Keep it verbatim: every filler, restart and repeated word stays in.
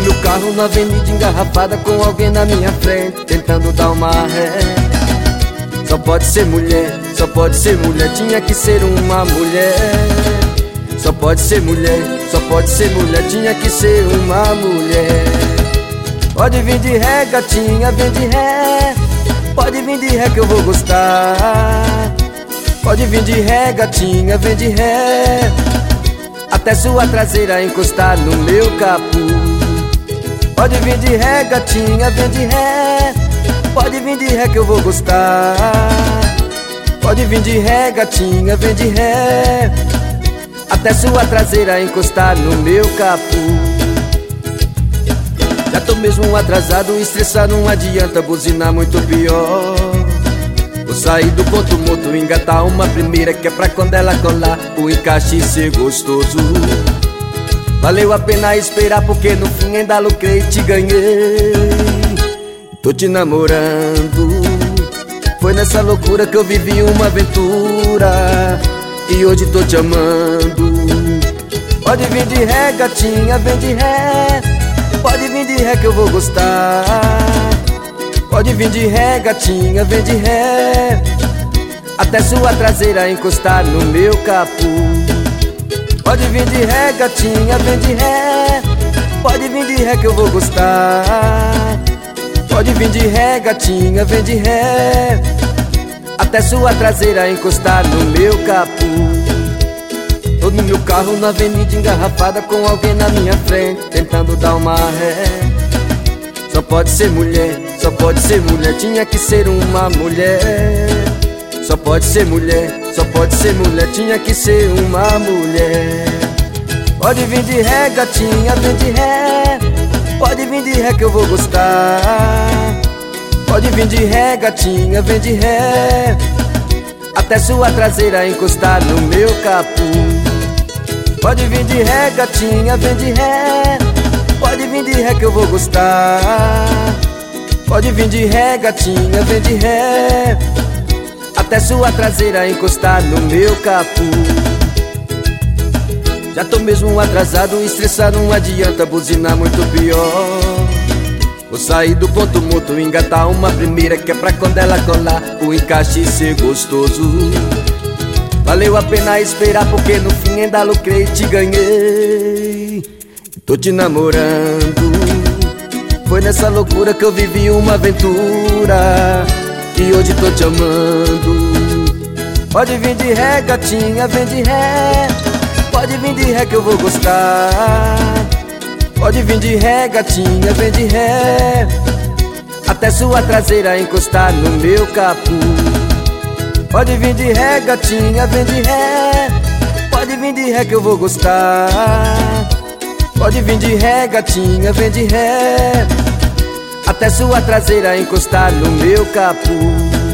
meu carro na avenida engarrafada, com alguém na minha frente tentando dar uma ré. Só pode ser mulher, só pode ser mulher, tinha que ser uma mulher. Só pode ser mulher, só pode ser mulher, tinha que ser uma mulher. Pode vir de ré, gatinha, vem de ré. Pode vir de ré que eu vou gostar. Pode vir de ré, gatinha, vem de ré, até sua traseira encostar no meu capô. Pode vir de ré, gatinha, vem de ré. Pode vir de ré que eu vou gostar. Pode vir de ré, gatinha, vem de ré, até sua traseira encostar no meu capô. Já tô mesmo atrasado, estressado, não adianta buzinar, muito pior. Vou sair do ponto morto, engatar uma primeira, que é pra quando ela colar o encaixe ser gostoso. Valeu a pena esperar, porque no fim ainda lucrei e te ganhei. Tô te namorando, foi nessa loucura que eu vivi uma aventura, e hoje tô te amando. Pode vir de ré, gatinha, vem de ré. Pode vir de ré que eu vou gostar. Pode vir de ré, gatinha, vem de ré, até sua traseira encostar no meu capô. Pode vir de ré, gatinha, vem de ré. Pode vir de ré que eu vou gostar. Pode vir de ré, gatinha, vem de ré, até sua traseira encostar no meu capô. Tô no meu carro na avenida engarrafada, com alguém na minha frente tentando dar uma ré. Só pode ser mulher, só pode ser mulher, tinha que ser uma mulher. Só pode ser mulher, só pode ser mulher, tinha que ser uma mulher. Pode vir de ré, gatinha, vem de ré. Pode vir de ré que eu vou gostar. Pode vir de ré, gatinha, vem de ré, até sua traseira encostar no meu capô. Pode vir de ré, gatinha, vem de ré. Pode vir de ré que eu vou gostar. Pode vir de ré, gatinha, vem de ré, até sua traseira encostar no meu capô. Já tô mesmo atrasado, estressado, não adianta buzinar, muito pior. Vou sair do ponto morto, engatar uma primeira, que é pra quando ela colar o encaixe ser gostoso. Valeu a pena esperar, porque no fim ainda lucrei e te ganhei. Tô te namorando, foi nessa loucura que eu vivi uma aventura, e hoje tô te amando. Pode vir de ré, gatinha, vem de ré. Pode vir de ré que eu vou gostar. Pode vir de ré, gatinha, vem de ré, até sua traseira encostar no meu capô. Pode vir de ré, gatinha, vem de ré. Pode vir de ré que eu vou gostar. Pode vir de ré, gatinha, vem de ré, até sua traseira encostar no meu capô.